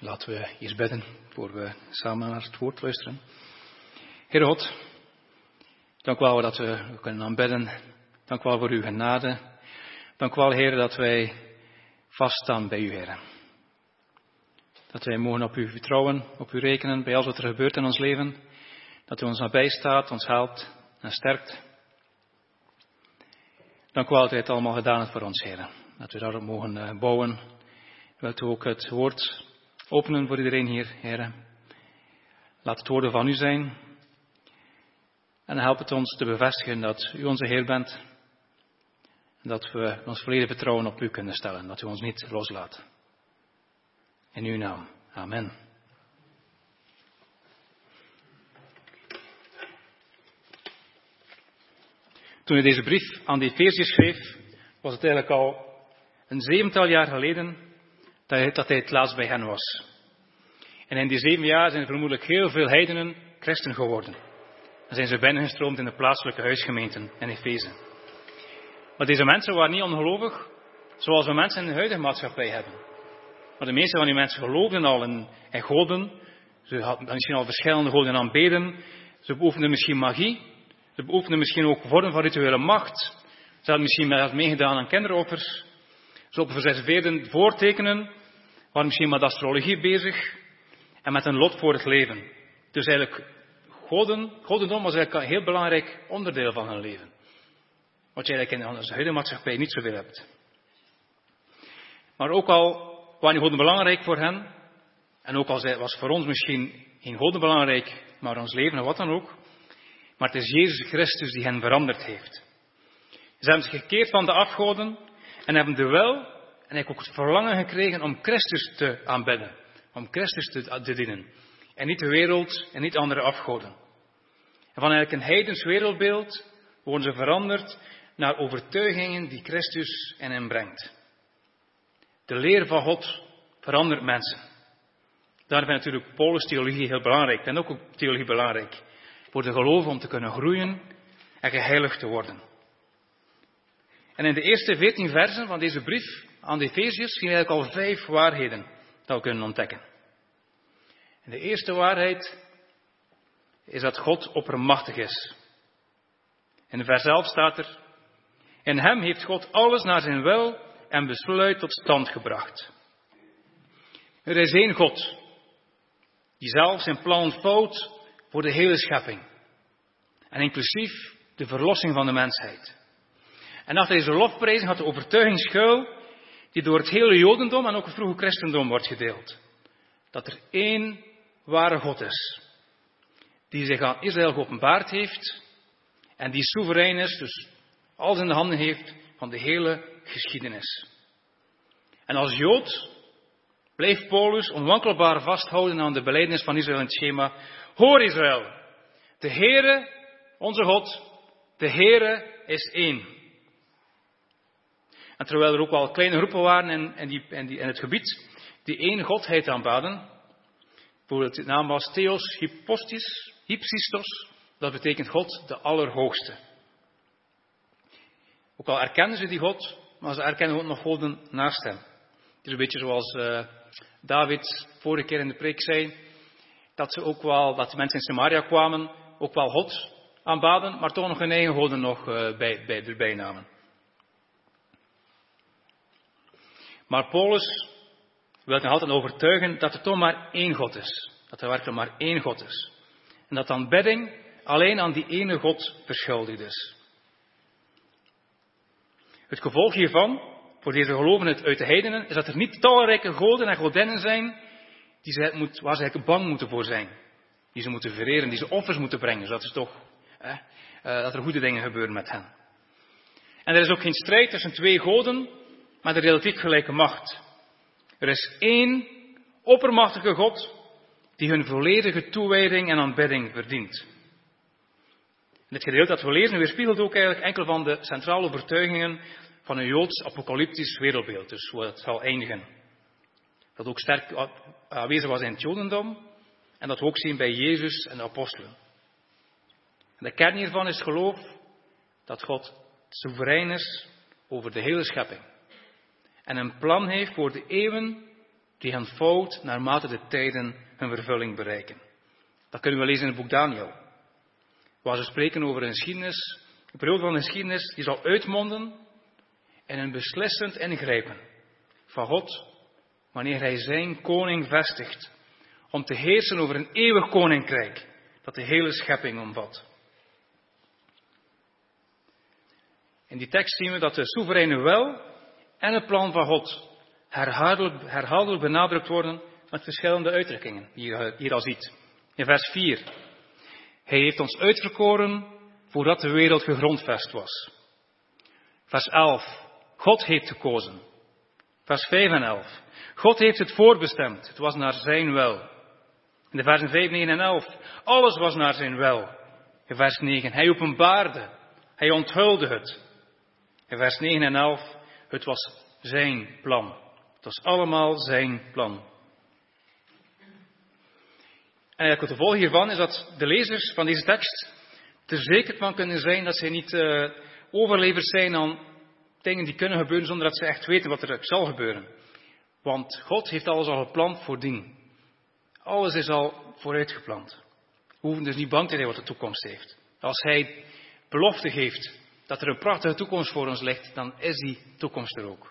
Laten we eerst bidden, voor we samen naar het woord luisteren. Heere God, dank u wel dat we kunnen aanbidden. Dank u wel voor uw genade. Dank u wel, Heer, dat wij vaststaan bij u, Heer. Dat wij mogen op u vertrouwen, op u rekenen, bij alles wat er gebeurt in ons leven. Dat u ons nabij staat, ons helpt en sterkt. Dank u wel dat u het allemaal gedaan hebt voor ons, Heer. Dat we daarop mogen bouwen. Wilt u ook het woord openen voor iedereen hier, Heer. Laat het woorden van u zijn. En help het ons te bevestigen dat u onze Heer bent. En dat we ons volledig vertrouwen op u kunnen stellen. Dat u ons niet loslaat. In uw naam. Amen. Toen hij deze brief aan de Efeziërs schreef, was het eigenlijk al een 7-tal jaar geleden dat hij het laatst bij hen was. En in die 7 jaar zijn er vermoedelijk heel veel heidenen christen geworden. En zijn ze binnengestroomd in de plaatselijke huisgemeenten in Efeze. Maar deze mensen waren niet ongelovig, zoals we mensen in de huidige maatschappij hebben. Maar de meeste van die mensen geloofden al in goden. Ze hadden misschien al verschillende goden aanbeden. Ze beoefenden misschien magie. Ze beoefenden misschien ook vormen van rituele macht. Ze hadden misschien meegedaan aan kinderoffers. Ze observeerden voortekenen. Waren misschien met astrologie bezig. En met een lot voor het leven. Dus eigenlijk, godendom was eigenlijk een heel belangrijk onderdeel van hun leven. Wat je eigenlijk in onze huidige maatschappij niet zoveel hebt. Maar ook al waren die goden belangrijk voor hen. En ook al was voor ons misschien geen goden belangrijk, maar ons leven of wat dan ook. Maar het is Jezus Christus die hen veranderd heeft. Ze hebben zich gekeerd van de afgoden en hebben de wil en eigenlijk ook het verlangen gekregen om Christus te aanbidden. Om Christus te dienen. En niet de wereld en niet andere afgoden. En van eigenlijk een heidens wereldbeeld worden ze veranderd naar overtuigingen die Christus in hen brengt. De leer van God verandert mensen. Daarom is natuurlijk Paulus' theologie heel belangrijk. En ook theologie belangrijk. Voor de geloven om te kunnen groeien en geheiligd te worden. En in de eerste 14 versen van deze brief aan de Efeziërs zien we eigenlijk al 5 waarheden dat we kunnen ontdekken. En de eerste waarheid is dat God oppermachtig is. In vers 11 staat er: in hem heeft God alles naar zijn wil en besluit tot stand gebracht. Er is één God, die zelf zijn plan ontvouwt voor de hele schepping. En inclusief de verlossing van de mensheid. En achter deze lofprijzing had de overtuiging schuil die door het hele Jodendom en ook het vroege christendom wordt gedeeld. Dat er één ware God is. Die zich aan Israël geopenbaard heeft. En die soeverein is, dus alles in de handen heeft van de hele geschiedenis. En als Jood bleef Paulus onwankelbaar vasthouden aan de belijdenis van Israël in het schema: hoor Israël, de Heere, onze God, de Heere is één. En terwijl er ook wel kleine groepen waren in het gebied die één godheid aanbaden, bijvoorbeeld de naam was Theos Hypsistos, dat betekent God de Allerhoogste. Ook al erkennen ze die God, maar ze erkennen ook nog goden naast hem. Het is een beetje zoals David vorige keer in de preek zei, dat de mensen in Samaria kwamen, ook wel God aanbaden, maar toch nog hun eigen goden nog erbij namen. Maar Paulus wil nog altijd overtuigen dat er toch maar één God is. Dat er werkelijk maar één God is. En dat aanbidding alleen aan die ene God verschuldigd is. Het gevolg hiervan, voor deze gelovigen uit de heidenen, is dat er niet talrijke goden en godinnen zijn waar ze eigenlijk bang moeten voor zijn. Die ze moeten vereren, die ze offers moeten brengen. Dus dat is toch dat er goede dingen gebeuren met hen. En er is ook geen strijd tussen 2 goden met een relatief gelijke macht. Er is één oppermachtige God die hun volledige toewijding en aanbidding verdient. En het gedeelte dat we lezen weerspiegelt ook eigenlijk enkele van de centrale overtuigingen van een Joods apocalyptisch wereldbeeld. Dus hoe het zal eindigen. Dat ook sterk aanwezig was in het Jodendom. En dat we ook zien bij Jezus en de apostelen. En de kern hiervan is het geloof dat God soeverein is over de hele schepping. En een plan heeft voor de eeuwen die ontvouwt naarmate de tijden hun vervulling bereiken. Dat kunnen we lezen in het boek Daniel. Waar ze spreken over een geschiedenis, een periode van de geschiedenis die zal uitmonden in een beslissend ingrijpen van God, wanneer hij zijn koning vestigt, om te heersen over een eeuwig koninkrijk dat de hele schepping omvat. In die tekst zien we dat de soevereine wil en het plan van God herhaaldelijk benadrukt worden met verschillende uitdrukkingen, die je hier al ziet. In vers 4. Hij heeft ons uitverkoren voordat de wereld gegrondvest was. Vers 11. God heeft gekozen. Vers 5 en 11. God heeft het voorbestemd. Het was naar zijn wil. In de versen 5, 9 en 11. Alles was naar zijn wil. In vers 9. Hij openbaarde. Hij onthulde het. In vers 9 en 11. Het was zijn plan. Het was allemaal zijn plan. En het gevolg hiervan is dat de lezers van deze tekst er zeker van kunnen zijn dat zij niet overleverd zijn aan dingen die kunnen gebeuren zonder dat ze echt weten wat er zal gebeuren. Want God heeft alles al gepland voordien. Alles is al vooruitgepland. We hoeven dus niet bang te zijn wat de toekomst heeft. Als hij belofte geeft dat er een prachtige toekomst voor ons ligt, dan is die toekomst er ook.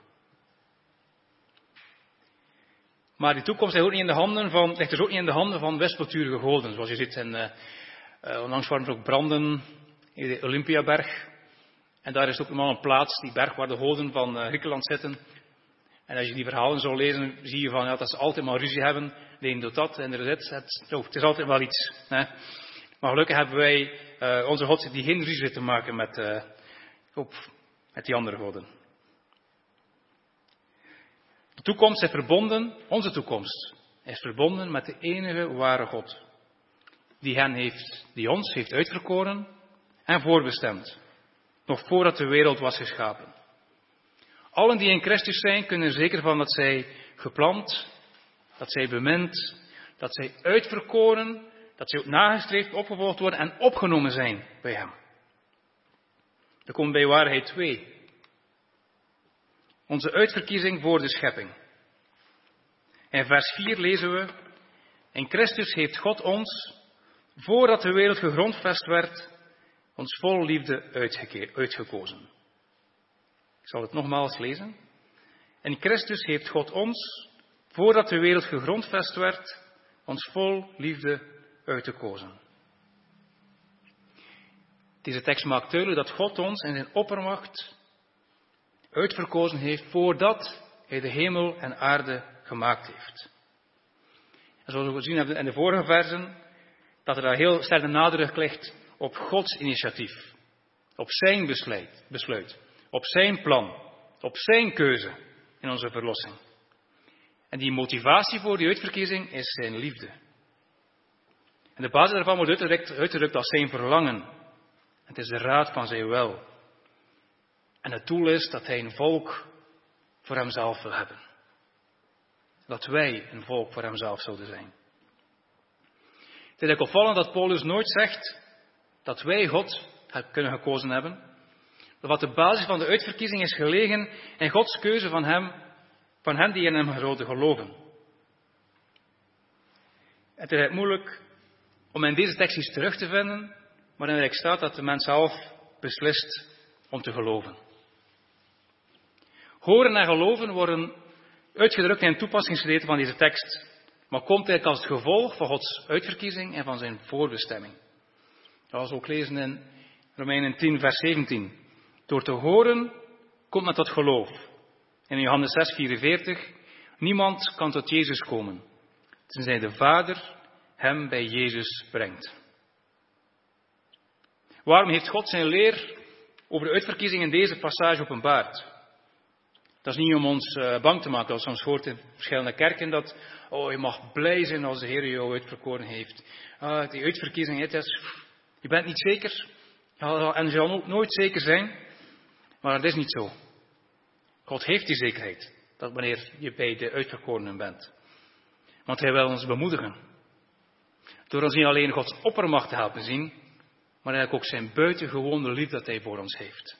Maar die toekomst ligt dus ook niet in de handen van wispelturige goden. Zoals je ziet, onlangs waren er ook branden in de Olympiaberg. En daar is ook normaal een plaats, die berg waar de goden van Griekenland zitten. En als je die verhalen zou lezen, zie je van, dat ze altijd maar ruzie hebben. De een doet dat en de ander dit. Het is altijd wel iets. Hè. Maar gelukkig hebben wij onze God die geen ruzie te maken met die andere goden. De toekomst is verbonden, onze toekomst is verbonden met de enige ware God. Die ons heeft uitverkoren en voorbestemd. Nog voordat de wereld was geschapen. Allen die in Christus zijn, kunnen er zeker van dat zij gepland, dat zij bemind, dat zij uitverkoren, dat zij ook nagestreefd, opgevolgd worden en opgenomen zijn bij hem. Dan komen we bij waarheid 2. Onze uitverkiezing voor de schepping. In vers 4 lezen we: in Christus heeft God ons, voordat de wereld gegrondvest werd, ons vol liefde uitgekozen. Ik zal het nogmaals lezen. In Christus heeft God ons, voordat de wereld gegrondvest werd, ons vol liefde uitgekozen. Deze tekst maakt duidelijk dat God ons in zijn oppermacht uitverkozen heeft voordat hij de hemel en aarde gemaakt heeft. En zoals we gezien hebben in de vorige versen, dat er daar heel sterk de nadruk ligt op Gods initiatief. Op zijn besluit. Op zijn plan. Op zijn keuze in onze verlossing. En die motivatie voor die uitverkiezing is zijn liefde. En de basis daarvan wordt uitgedrukt als zijn verlangen. Het is de raad van zijn wil. En het doel is dat hij een volk voor hemzelf wil hebben. Dat wij een volk voor hemzelf zouden zijn. Het is eigenlijk opvallend dat Paulus nooit zegt dat wij God kunnen gekozen hebben. Wat de basis van de uitverkiezing is gelegen in Gods keuze van hen die in hem zouden geloven. Het is moeilijk om in deze tekst iets terug te vinden, waarin er staat dat de mens zelf beslist om te geloven. Horen en geloven worden uitgedrukt in het toepassingsgedeelte van deze tekst, maar komt eigenlijk als het gevolg van Gods uitverkiezing en van zijn voorbestemming. Zoals we ook lezen in Romeinen 10, vers 17. Door te horen komt men tot geloof. In Johannes 6, 44. Niemand kan tot Jezus komen, tenzij de Vader hem bij Jezus brengt. Waarom heeft God zijn leer over de uitverkiezing in deze passage openbaard? Dat is niet om ons bang te maken, als je soms hoort in verschillende kerken dat, je mag blij zijn als de Heer jou uitverkoren heeft. Die uitverkiezing, je bent niet zeker, en je zal ook nooit zeker zijn, maar dat is niet zo. God heeft die zekerheid, dat wanneer je bij de uitverkorenen bent. Want hij wil ons bemoedigen. Door ons niet alleen Gods oppermacht te helpen zien, maar eigenlijk ook zijn buitengewone liefde dat hij voor ons heeft.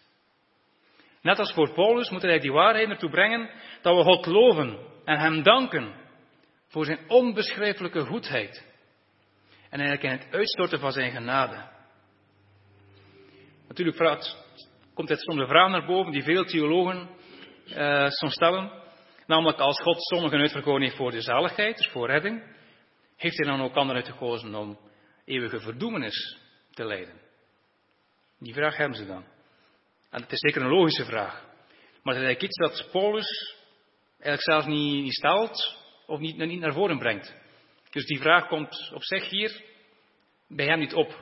Net als voor Paulus moeten wij die waarheid ertoe brengen dat we God loven en hem danken voor zijn onbeschrijfelijke goedheid. En eigenlijk in het uitstorten van zijn genade. Natuurlijk komt dit soms een vraag naar boven die veel theologen soms stellen. Namelijk, als God sommigen uitverkoren heeft voor de zaligheid, dus voor redding, heeft hij dan ook anderen uitgekozen om eeuwige verdoemenis te lijden? Die vraag hebben ze dan. En het is zeker een logische vraag. Maar het is eigenlijk iets dat Paulus eigenlijk zelfs niet stelt of niet naar voren brengt. Dus die vraag komt op zich hier bij hem niet op.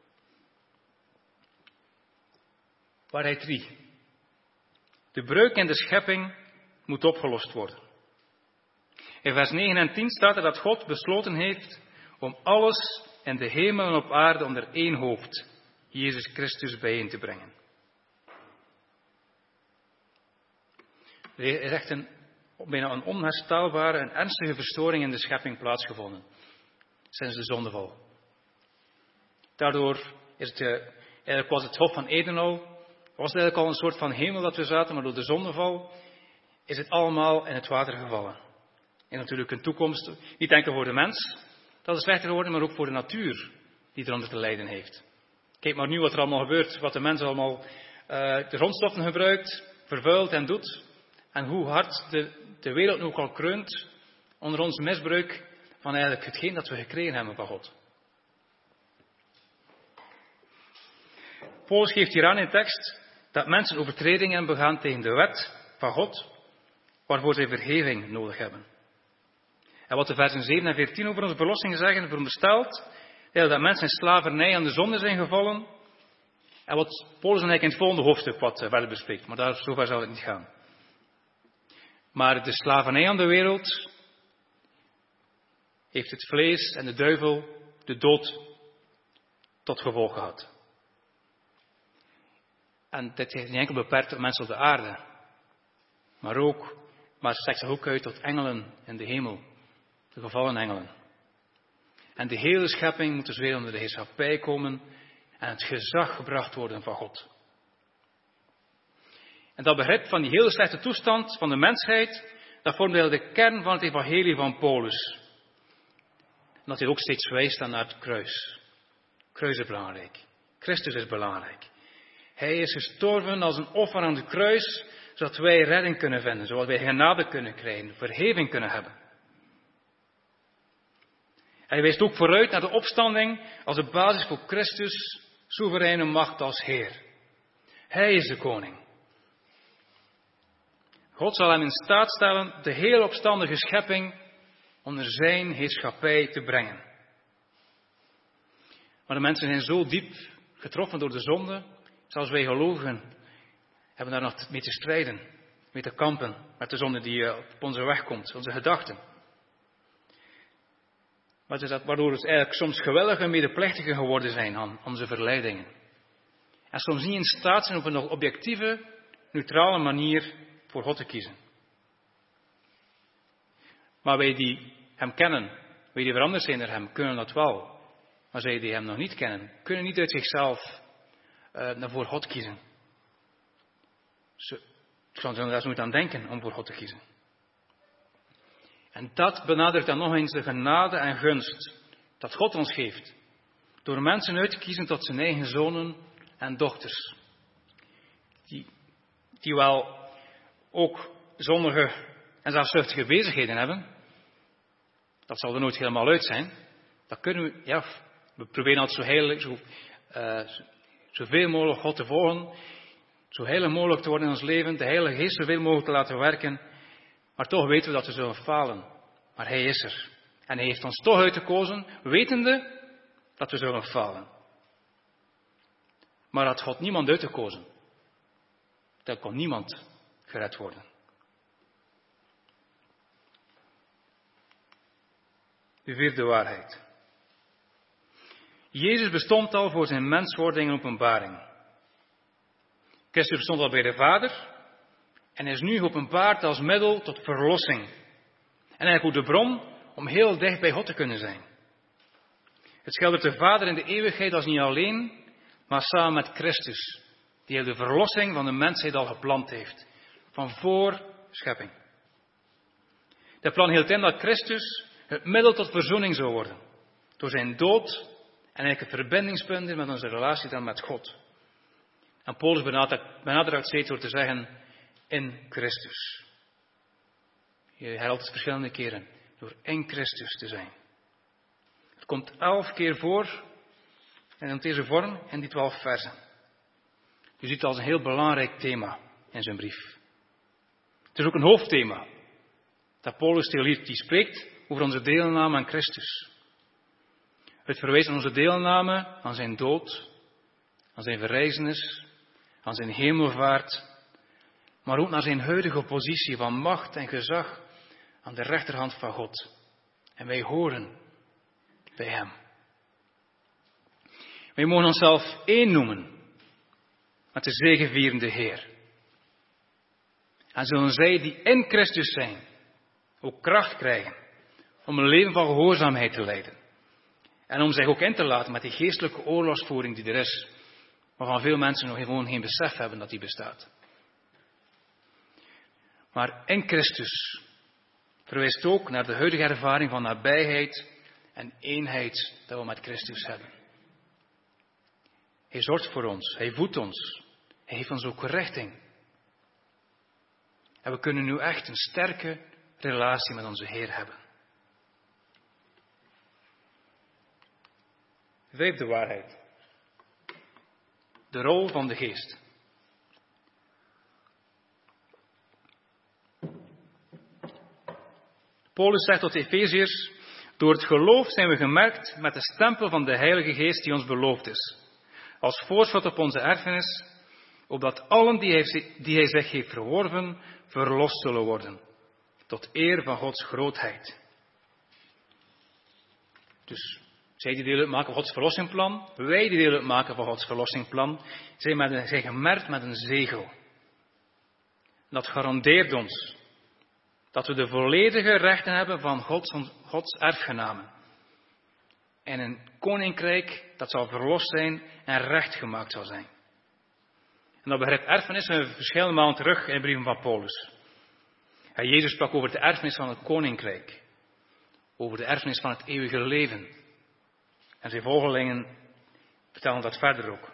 Waarheid 3. De breuk in de schepping moet opgelost worden. In vers 9 en 10 staat er dat God besloten heeft om alles in de hemel en op aarde onder één hoofd, Jezus Christus, bijeen te brengen. Er is echt bijna een onherstelbare en ernstige verstoring in de schepping plaatsgevonden sinds de zondeval. Daardoor eigenlijk was het Hof van Eden was het eigenlijk al een soort van hemel dat we zaten, maar door de zondeval is het allemaal in het water gevallen. En natuurlijk een toekomst, niet enkel voor de mens, dat is slechter geworden, maar ook voor de natuur die eronder te lijden heeft. Kijk maar nu wat er allemaal gebeurt, wat de mens allemaal de grondstoffen gebruikt, vervuilt en doet. En hoe hard de wereld nu ook al kreunt onder ons misbruik van eigenlijk hetgeen dat we gekregen hebben van God. Paulus geeft hier aan in de tekst dat mensen overtredingen begaan tegen de wet van God, waarvoor zij vergeving nodig hebben. En wat de versen 7 en 14 over onze verlossing zeggen, veronderstelt dat mensen in slavernij aan de zonde zijn gevallen. En wat Paulus dan eigenlijk in het volgende hoofdstuk wat verder bespreekt, maar zover zal het niet gaan. Maar de slavernij aan de wereld heeft het vlees en de duivel de dood tot gevolg gehad. En dit is niet enkel beperkt tot mensen op de aarde, maar strekt zich ook uit tot engelen in de hemel, de gevallen engelen. En de hele schepping moet dus weer onder de heerschappij komen en het gezag gebracht worden van God. En dat begrip van die hele slechte toestand van de mensheid, dat vormt de kern van het evangelie van Paulus. En dat hij ook steeds wijst naar het kruis. Het kruis is belangrijk. Christus is belangrijk. Hij is gestorven als een offer aan het kruis, zodat wij redding kunnen vinden, zodat wij genade kunnen krijgen, vergeving kunnen hebben. Hij wijst ook vooruit naar de opstanding als de basis voor Christus' soevereine macht als Heer. Hij is de koning. God zal hem in staat stellen de hele opstandige schepping onder zijn heerschappij te brengen. Maar de mensen zijn zo diep getroffen door de zonde, zelfs wij gelovigen hebben daar nog mee te strijden, mee te kampen met de zonde die op onze weg komt, onze gedachten. Maar het is waardoor we eigenlijk soms gewillige medeplichtigen geworden zijn aan onze verleidingen. En soms niet in staat zijn op een nog objectieve, neutrale manier voor God te kiezen. Maar wij die hem kennen, wij die veranderd zijn door hem, kunnen dat wel. Maar zij die hem nog niet kennen, kunnen niet uit zichzelf naar voor God kiezen. Ze zullen daar zo moeten aan denken om voor God te kiezen. En dat benadrukt dan nog eens de genade en gunst dat God ons geeft. Door mensen uit te kiezen tot zijn eigen zonen en dochters. Die wel ook zondige en zelfzuchtige bezigheden hebben. Dat zal er nooit helemaal uit zijn. Dat kunnen we proberen altijd zoveel mogelijk God te volgen. Zo heilig mogelijk te worden in ons leven. De Heilige Geest zoveel mogelijk te laten werken. Maar toch weten we dat we zullen falen. Maar Hij is er. En Hij heeft ons toch uitgekozen, wetende dat we zullen falen. Maar had God niemand uitgekozen, dan kon niemand gered worden. De vierde waarheid. Jezus bestond al voor zijn menswording en openbaring. Christus bestond al bij de Vader en is nu geopenbaard als middel tot verlossing. En eigenlijk ook de bron om heel dicht bij God te kunnen zijn. Het schildert de Vader in de eeuwigheid als niet alleen, maar samen met Christus, die de verlossing van de mensheid al gepland heeft, van voor schepping. Dat plan hield in dat Christus het middel tot verzoening zou worden. Door zijn dood en eigenlijk het verbindingspunt met onze relatie dan met God. En Paulus benadrukt steeds door te zeggen, in Christus. Je herhaalt het verschillende keren, door in Christus te zijn. Het komt 11 keer voor in deze vorm in die 12 versen. Je ziet het als een heel belangrijk thema in zijn brief. Het is ook een hoofdthema. Dat Paulus die spreekt over onze deelname aan Christus. Het verwijst aan onze deelname aan zijn dood, aan zijn verrijzenis, aan zijn hemelvaart, maar ook naar zijn huidige positie van macht en gezag aan de rechterhand van God. En wij horen bij hem. Wij mogen onszelf één noemen met de zegevierende Heer. En zullen zij die in Christus zijn ook kracht krijgen om een leven van gehoorzaamheid te leiden. En om zich ook in te laten met die geestelijke oorlogsvoering die er is, waarvan veel mensen nog gewoon geen besef hebben dat die bestaat. Maar in Christus verwijst ook naar de huidige ervaring van nabijheid en eenheid dat we met Christus hebben. Hij zorgt voor ons, hij voedt ons, hij heeft ons ook richting. En we kunnen nu echt een sterke relatie met onze Heer hebben. Vijfde waarheid. De rol van de geest. Paulus zegt tot de Efeziërs, door het geloof zijn we gemerkt met de stempel van de Heilige Geest die ons beloofd is. Als voorschot op onze erfenis, opdat allen die hij zich heeft verworven, verlost zullen worden. Tot eer van Gods grootheid. Dus zij die deel uitmaken van Gods verlossingsplan, wij die deel uitmaken van Gods verlossingsplan, zijn gemerkt met een zegel. Dat garandeert ons dat we de volledige rechten hebben van Gods erfgenamen. En een koninkrijk dat zal verlost zijn en rechtgemaakt zal zijn. En dat begrip erfenis hebben we verschillende malen terug in de brieven van Paulus. En Jezus sprak over de erfenis van het koninkrijk. Over de erfenis van het eeuwige leven. En zijn volgelingen vertellen dat verder ook.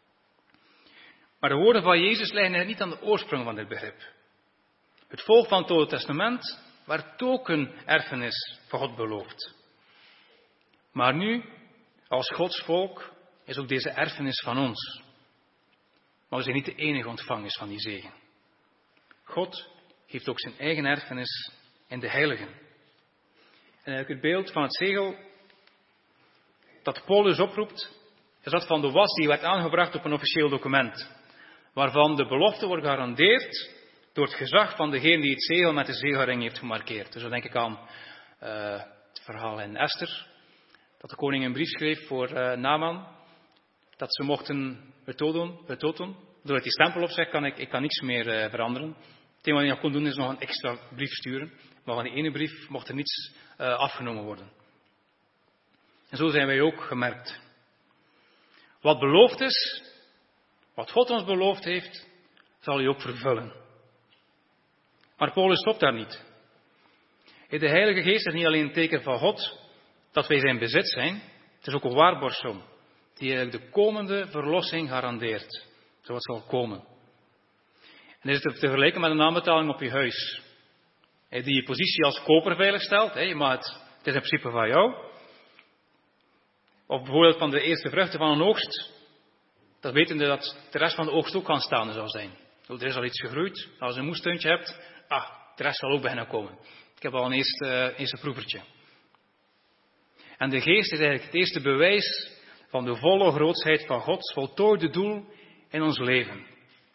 Maar de woorden van Jezus liggen niet aan de oorsprong van dit begrip. Het volk van het Oude Testament werd ook een erfenis van God beloofd. Maar nu, als Gods volk, is ook deze erfenis van ons. Maar we zijn niet de enige ontvangers van die zegen. God heeft ook zijn eigen erfenis in de heiligen. En eigenlijk het beeld van het zegel dat Paulus oproept, is dat van de was die werd aangebracht op een officieel document. Waarvan de belofte wordt gegarandeerd door het gezag van degene die het zegel met de zegelring heeft gemarkeerd. Dus dan denk ik aan het verhaal in Esther. Dat de koning een brief schreef voor Naaman. Dat ze mochten het doden. Doordat die stempel op zich kan ik kan niks meer veranderen. Het enige wat je nog kon doen is nog een extra brief sturen. Maar van die ene brief mocht er niets afgenomen worden. En zo zijn wij ook gemerkt. Wat beloofd is, wat God ons beloofd heeft, zal hij ook vervullen. Maar Paulus stopt daar niet. De Heilige Geest is niet alleen een teken van God, dat wij zijn bezit zijn. Het is ook een waarborgsom, die eigenlijk de komende verlossing garandeert. Zo het zal komen. En dit is te vergelijken met een aanbetaling op je huis. Die je positie als koper veilig stelt, maar het is in principe van jou. Of bijvoorbeeld van de eerste vruchten van een oogst. Dat wetende dat de rest van de oogst ook aanstaande zal zijn. Er is al iets gegroeid. Als je een moestuintje hebt, de rest zal ook beginnen komen. Ik heb al een eerste proevertje. En de geest is eigenlijk het eerste bewijs van de volle grootsheid van Gods voltooide doel in ons leven.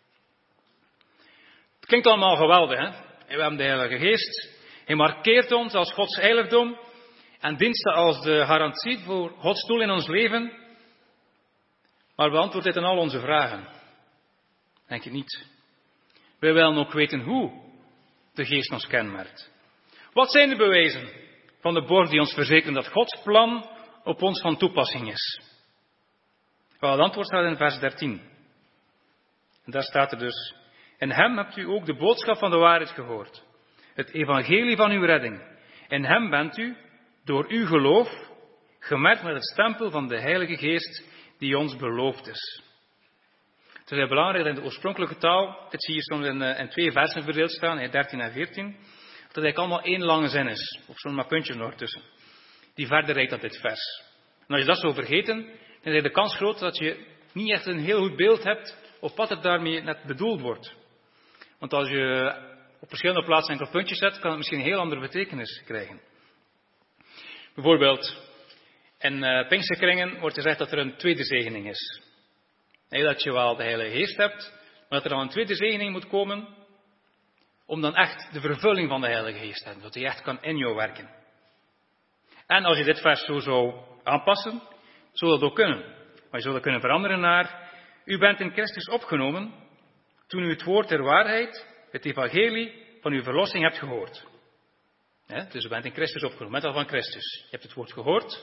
Het klinkt allemaal geweldig, hè? En we hebben de Heilige Geest. Hij markeert ons als Gods heiligdom en diensten als de garantie voor Gods doel in ons leven. Maar beantwoordt dit aan al onze vragen? Denk ik niet. Wij willen ook weten hoe de Geest ons kenmerkt. Wat zijn de bewijzen van de borg die ons verzekeren dat Gods plan op ons van toepassing is? Wel, het antwoord staat in vers 13. En daar staat er dus: in hem hebt u ook de boodschap van de waarheid gehoord. Het evangelie van uw redding. In hem bent u, door uw geloof, gemerkt met het stempel van de Heilige Geest die ons beloofd is. Het is heel belangrijk dat in de oorspronkelijke taal, dit zie je soms in 2 versen verdeeld staan, 13 en 14, dat het eigenlijk allemaal één lange zin is, of zo'n maar puntjes nog tussen, die verder rijdt dan dit vers. En als je dat zou vergeten, dan is de kans groot dat je niet echt een heel goed beeld hebt op wat er daarmee net bedoeld wordt. Want als je op verschillende plaatsen enkele puntjes zet, kan het misschien een heel andere betekenis krijgen. Bijvoorbeeld, in Pinksterkringen wordt gezegd dat er een tweede zegening is. Dat je wel de Heilige Geest hebt, maar dat er dan een tweede zegening moet komen, om dan echt de vervulling van de Heilige Geest te hebben, dat hij echt kan in jou werken. En als je dit vers zo zou aanpassen, zou dat ook kunnen. Maar je zou dat kunnen veranderen naar, u bent in Christus opgenomen, toen u het woord der waarheid, het evangelie van uw verlossing hebt gehoord. Dus u bent in Christus opgenomen, met al van Christus. Je hebt het woord gehoord.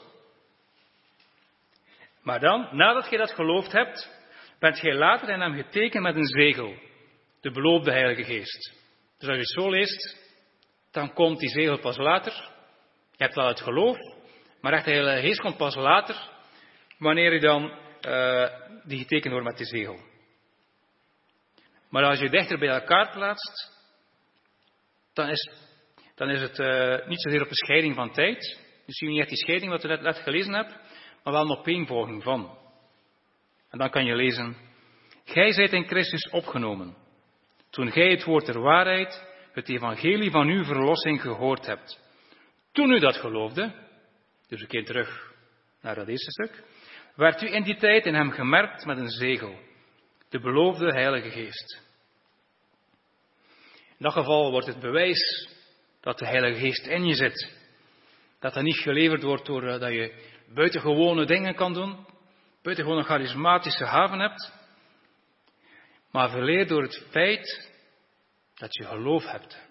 Maar dan, nadat je dat geloofd hebt, bent gij later in hem getekend met een zegel, de beloofde Heilige Geest. Dus als je het zo leest, dan komt die zegel pas later. Je hebt wel het geloof, maar echt de Heilige Geest komt pas later, wanneer je dan die getekend wordt met die zegel. Maar als je dichter bij elkaar plaatst, dan is het niet zozeer op een scheiding van tijd. Dus zie je niet echt die scheiding wat je net gelezen hebt, maar wel een opeenvolging van. En dan kan je lezen, gij zijt in Christus opgenomen, toen gij het woord der waarheid, het evangelie van uw verlossing gehoord hebt. Toen u dat geloofde, dus een keer terug naar dat eerste stuk, werd u in die tijd in hem gemerkt met een zegel, de beloofde Heilige Geest. In dat geval wordt het bewijs dat de Heilige Geest in je zit. Dat dat niet geleverd wordt doordat je buitengewone dingen kan doen, buitengewone charismatische gaven hebt, maar verleerd door het feit dat je geloof hebt.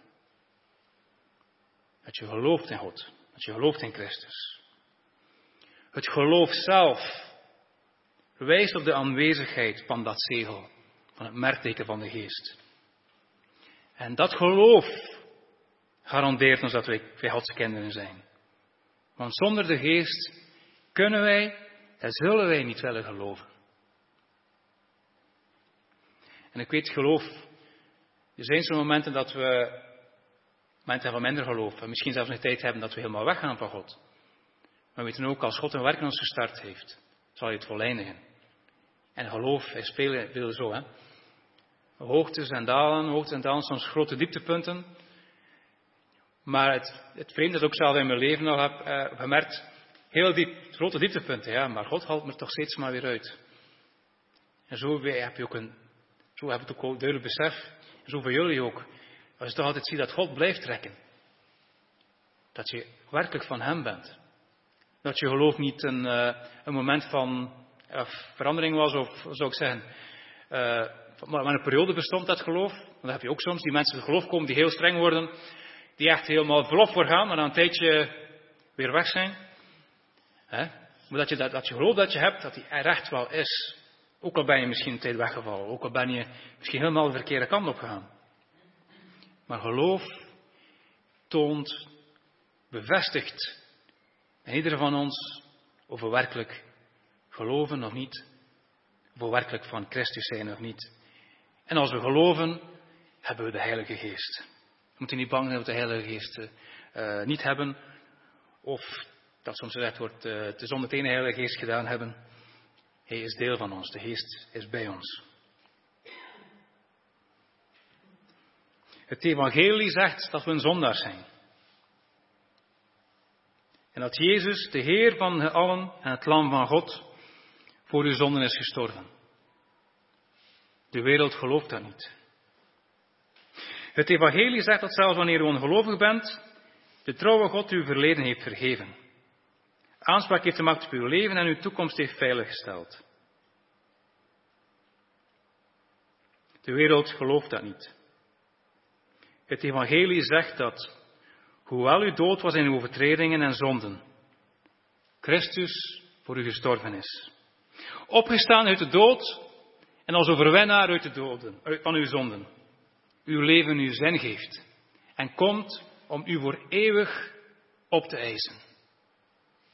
Dat je gelooft in God, dat je gelooft in Christus. Het geloof zelf wijst op de aanwezigheid van dat zegel, van het merkteken van de Geest. En dat geloof garandeert ons dat wij Gods kinderen zijn. Want zonder de Geest kunnen wij en zullen wij niet willen geloven. En ik weet, geloof, er zijn zo'n momenten dat we momenten van minder geloof. En misschien zelfs een tijd hebben dat we helemaal weggaan van God. Maar we weten ook, als God een werk in ons gestart heeft, zal hij het voleindigen. En geloof is veel zo, hè. Hoogtes en dalen, soms grote dieptepunten. Maar het vreemde is ook zelf in mijn leven al heb gemerkt, heel diep, grote dieptepunten, ja, maar God haalt me toch steeds maar weer uit. En zo heb je ook een duidelijk besef, en zo voor jullie ook, als je toch altijd ziet dat God blijft trekken. Dat je werkelijk van hem bent. Dat je geloof niet een moment van verandering was, of zou ik zeggen, maar een periode bestond dat geloof. Want dan heb je ook soms die mensen die geloof komen die heel streng worden, die echt helemaal verlof voor gaan, maar na een tijdje weer weg zijn. Maar dat je geloof dat je hebt, dat die er echt wel is. Ook al ben je misschien een tijd weggevallen, ook al ben je misschien helemaal de verkeerde kant op gegaan. Maar geloof toont, bevestigt in ieder van ons of we werkelijk geloven of niet, of we werkelijk van Christus zijn of niet. En als we geloven, hebben we de Heilige Geest. We moeten niet bang zijn dat we de Heilige Geest niet hebben, of dat soms gezegd wordt, het is zonder de Heilige Geest gedaan hebben. Hij is deel van ons, de Geest is bij ons. Het evangelie zegt dat we een zondaar zijn. En dat Jezus, de Heer van allen en het Lam van God, voor uw zonden is gestorven. De wereld gelooft dat niet. Het evangelie zegt dat zelfs wanneer u ongelovig bent, de trouwe God uw verleden heeft vergeven. Aanspraak heeft gemaakt op uw leven en uw toekomst heeft veiliggesteld. De wereld gelooft dat niet. Het evangelie zegt dat, hoewel u dood was in uw overtredingen en zonden, Christus voor u gestorven is. Opgestaan uit de dood en als overwinnaar uit de doden, van uw zonden. Uw leven uw zin geeft en komt om u voor eeuwig op te eisen.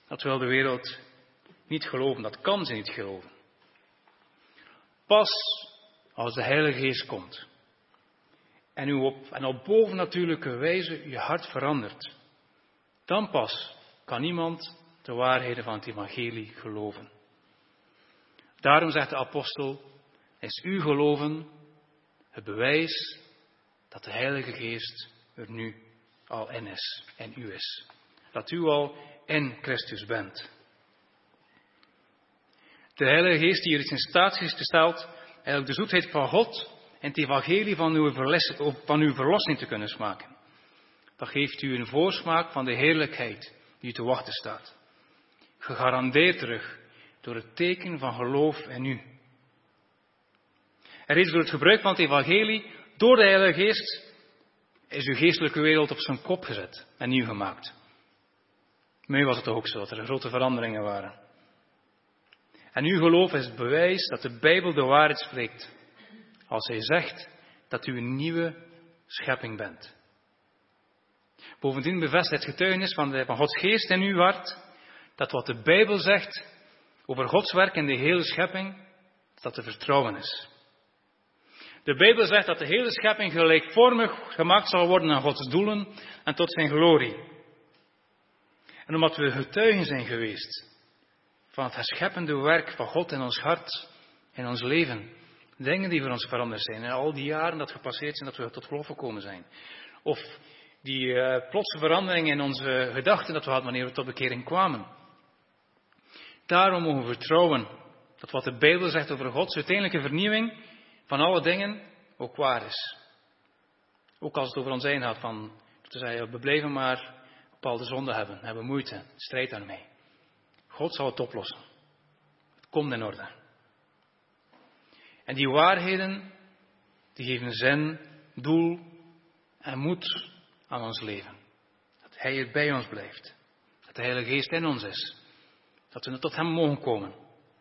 Dat wil de wereld niet geloven. Dat kan ze niet geloven. Pas als de Heilige Geest komt en u op bovennatuurlijke wijze je hart verandert, dan pas kan niemand de waarheden van het evangelie geloven. Daarom zegt de apostel, is uw geloven het bewijs dat de Heilige Geest er nu al in is en u is. Dat u al in Christus bent. De Heilige Geest die er is in staat is gesteld, eigenlijk de zoetheid van God en het evangelie van uw verlossing te kunnen smaken. Dat geeft u een voorsmaak van de heerlijkheid die u te wachten staat. Gegarandeerd terug door het teken van geloof in u. Er is door het gebruik van het evangelie, door de Heilige Geest, is uw geestelijke wereld op zijn kop gezet en nieuw gemaakt. Bij mij was het toch ook zo, dat er grote veranderingen waren. En uw geloof is het bewijs dat de Bijbel de waarheid spreekt. Als hij zegt dat u een nieuwe schepping bent. Bovendien bevestigt het getuigenis van Gods geest in uw hart, dat wat de Bijbel zegt over Gods werk in de hele schepping, dat te vertrouwen is. De Bijbel zegt dat de hele schepping gelijkvormig gemaakt zal worden aan Gods doelen en tot zijn glorie. En omdat we getuigen zijn geweest van het herscheppende werk van God in ons hart, in ons leven. Dingen die voor ons veranderd zijn. En al die jaren dat gepasseerd zijn, dat we tot geloof gekomen zijn. Of die plotse verandering in onze gedachten dat we hadden wanneer we tot bekering kwamen. Daarom mogen we vertrouwen dat wat de Bijbel zegt over Gods uiteindelijke vernieuwing van alle dingen ook waar is. Ook als het over ons heen gaat van te zeggen, we blijven maar bepaalde zonden hebben moeite, strijd daarmee. God zal het oplossen. Het komt in orde. En die waarheden, die geven zin, doel en moed aan ons leven. Dat Hij er bij ons blijft. Dat de Heilige Geest in ons is. Dat we tot Hem mogen komen.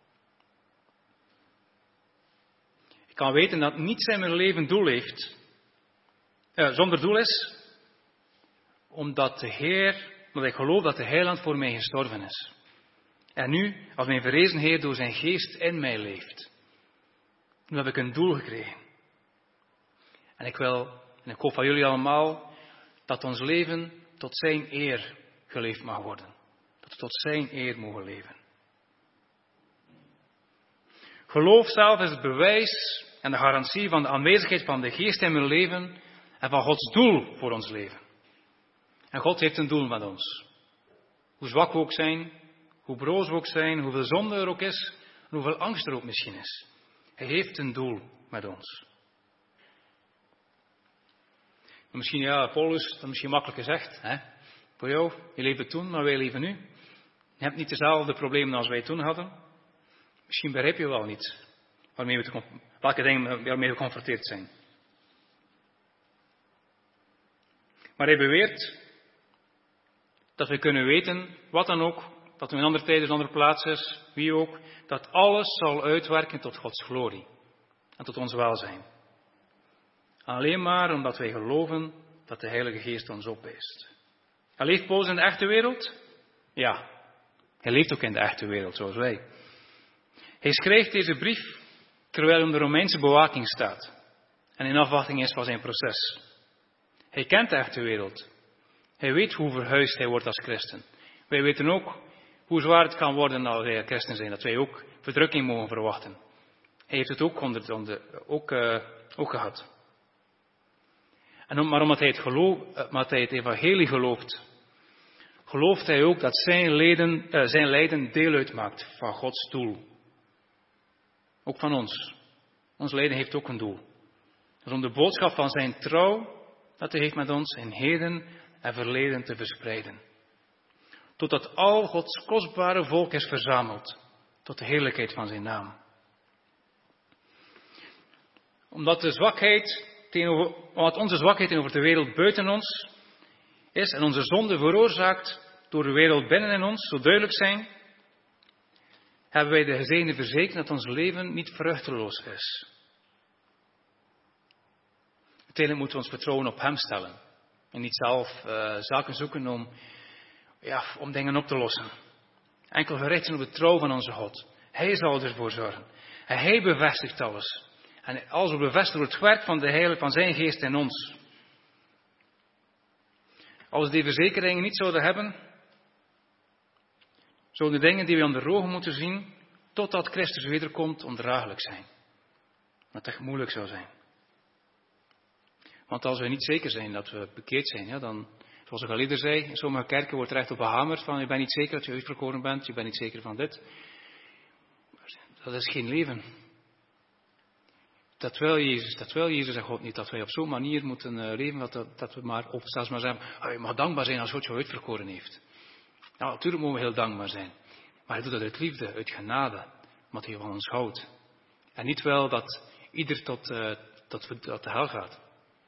Ik kan weten dat niets in mijn leven doel heeft, zonder doel is, omdat ik geloof dat de Heiland voor mij gestorven is. En nu, als mijn verrezen Heer door zijn geest in mij leeft. Nu heb ik een doel gekregen. En ik hoop van jullie allemaal, dat ons leven tot zijn eer geleefd mag worden. Dat we tot zijn eer mogen leven. Geloof zelf is het bewijs en de garantie van de aanwezigheid van de geest in mijn leven en van Gods doel voor ons leven. En God heeft een doel met ons. Hoe zwak we ook zijn, hoe broos we ook zijn, hoeveel zonde er ook is, en hoeveel angst er ook misschien is. Hij heeft een doel met ons. En misschien, Paulus, dat misschien makkelijk gezegd. Hè? Voor jou, je leefde toen, maar wij leven nu. Je hebt niet dezelfde problemen als wij toen hadden. Misschien begrijp je wel niet welke dingen waarmee we geconfronteerd zijn. Maar hij beweert dat we kunnen weten, wat dan ook, dat we in andere tijden, in andere plaatsen, wie ook, dat alles zal uitwerken tot Gods glorie en tot ons welzijn. Alleen maar omdat wij geloven dat de Heilige Geest ons opeist. En leeft Paulus in de echte wereld? Ja, hij leeft ook in de echte wereld, zoals wij. Hij schrijft deze brief terwijl hij onder Romeinse bewaking staat en in afwachting is van zijn proces. Hij kent de echte wereld. Hij weet hoe verhuisd hij wordt als christen. Wij weten ook hoe zwaar het kan worden als wij christen zijn, dat wij ook verdrukking mogen verwachten. Hij heeft het ook gehad. Maar omdat hij het evangelie gelooft, gelooft hij ook dat zijn lijden deel uitmaakt van Gods doel. Ook van ons. Ons lijden heeft ook een doel. Dat is om de boodschap van zijn trouw, dat hij heeft met ons, in heden en verleden te verspreiden. Totdat al Gods kostbare volk is verzameld, tot de heerlijkheid van zijn naam. Omdat onze zwakheid tegenover de wereld buiten ons is en onze zonde veroorzaakt door de wereld binnen in ons zo duidelijk zijn, hebben wij de gezegende verzekering dat ons leven niet vruchteloos is. Uiteindelijk moeten we ons vertrouwen op Hem stellen. En niet zelf zaken zoeken om dingen op te lossen. Enkel gericht zijn op de trouw van onze God. Hij zal ervoor zorgen. En hij bevestigt alles. En alles wordt bevestigd door het werk van de Heilige, van zijn geest in ons. Als we die verzekeringen niet zouden hebben, zouden de dingen die we onder de ogen moeten zien, totdat Christus wederkomt, ondraaglijk zijn. Dat het echt moeilijk zou zijn. Want als we niet zeker zijn dat we bekeerd zijn, ja, dan, zoals ik al eerder zei, in sommige kerken wordt er echt op gehamerd van, je bent niet zeker dat je uitverkoren bent, je bent niet zeker van dit. Dat is geen leven. Dat wil Jezus en God niet, dat wij op zo'n manier moeten leven, dat we maar op, zelfs maar zeggen, je mag dankbaar zijn als God je uitverkoren heeft. Nou, natuurlijk mogen we heel dankbaar zijn. Maar hij doet dat uit liefde, uit genade, omdat hij van ons houdt. En niet wel dat ieder tot de hel gaat.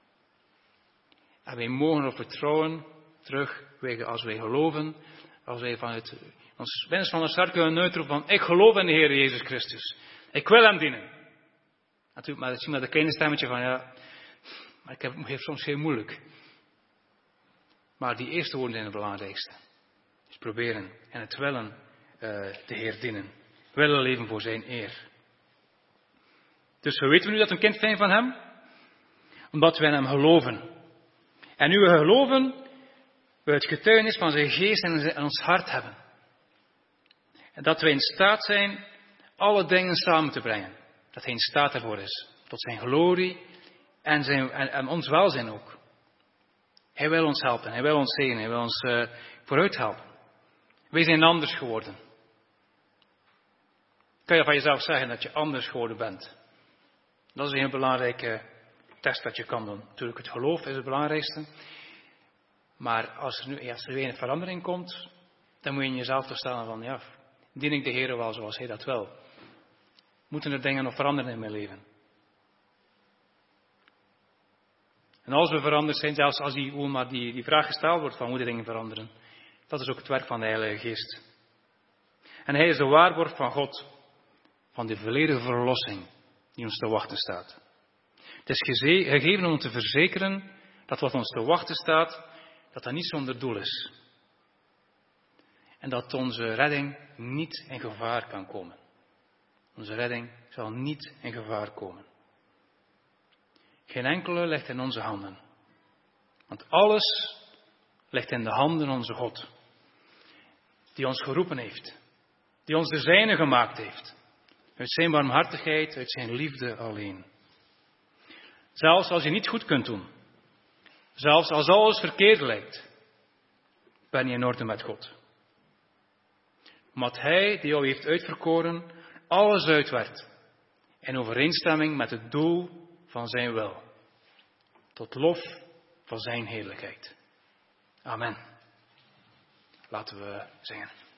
En wij mogen erop vertrouwen, terug, als wij geloven, als wij vanuit ons binnenste van ons hart kunnen uitroepen van, ik geloof in de Heer Jezus Christus. Ik wil hem dienen. Natuurlijk, maar zie maar dat kleine stemmetje van, ja, maar ik heb het soms heel moeilijk. Maar die eerste woorden zijn het belangrijkste. Dus proberen en het willen de Heer dienen. Willen leven voor zijn eer. Dus hoe weten we nu dat we een kind zijn van hem? Omdat we in hem geloven. En nu we geloven, we het getuigenis van zijn geest in ons hart hebben. En dat wij in staat zijn alle dingen samen te brengen. Dat hij in staat ervoor is. Tot zijn glorie en ons welzijn ook. Hij wil ons helpen, hij wil ons zegenen, hij wil ons vooruit helpen. Wij zijn anders geworden. Kan je van jezelf zeggen dat je anders geworden bent? Dat is een heel belangrijke test dat je kan doen. Natuurlijk, het geloof is het belangrijkste. Maar als er weer een verandering komt, dan moet je in jezelf toch stellen van, ja, dien ik de Heer wel zoals hij dat wil? Moeten er dingen nog veranderen in mijn leven? En als we veranderd zijn, zelfs als die vraag gesteld wordt van, moeten dingen veranderen? Dat is ook het werk van de Heilige Geest. En hij is de waarborg van God, van de volledige verlossing die ons te wachten staat. Het is gegeven om te verzekeren dat wat ons te wachten staat, dat dat niet zonder doel is. En dat onze redding niet in gevaar kan komen. Onze redding zal niet in gevaar komen. Geen enkele ligt in onze handen. Want alles ligt in de handen van onze God. Die ons geroepen heeft. Die ons de zijne gemaakt heeft. Uit zijn barmhartigheid, uit zijn liefde alleen. Zelfs als je niet goed kunt doen. Zelfs als alles verkeerd lijkt. Ben je in orde met God. Omdat hij die jou heeft uitverkoren, alles uitwerkt. In overeenstemming met het doel van zijn wil. Tot lof van zijn heerlijkheid. Amen. Laten we zingen.